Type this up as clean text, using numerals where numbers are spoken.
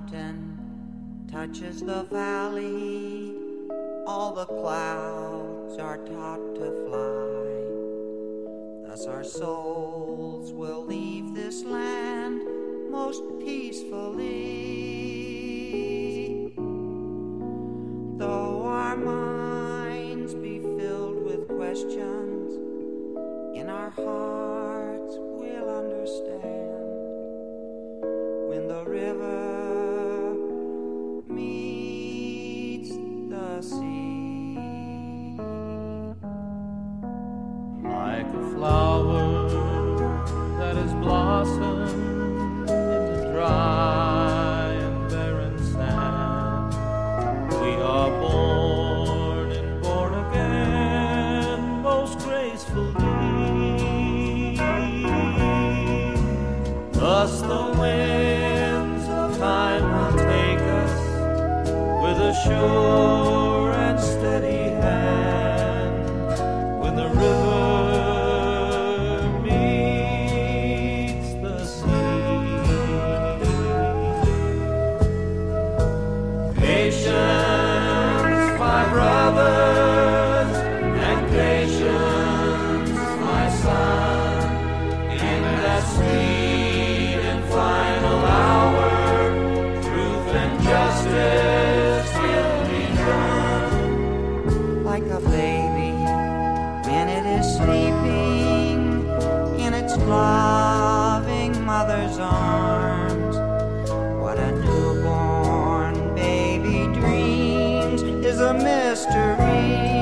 mountain touches the valley, all the clouds are taught to fly. Thus our souls will leave this land most peacefully. Though our minds be filled with questions, in our hearts we'll understand when the river meets the sea. Like a flower that has blossomed in the dry and barren sand, we are born and born again most gracefully. Thus the winds of time will take us with a sure and steady hand when the river meets the sea. Patience, my brothers, and patience, my son, in that sweet and final hour, truth and justice will be done. Like a baby when it is sleeping in its loving mother's arms, what a newborn baby dreams is a mystery.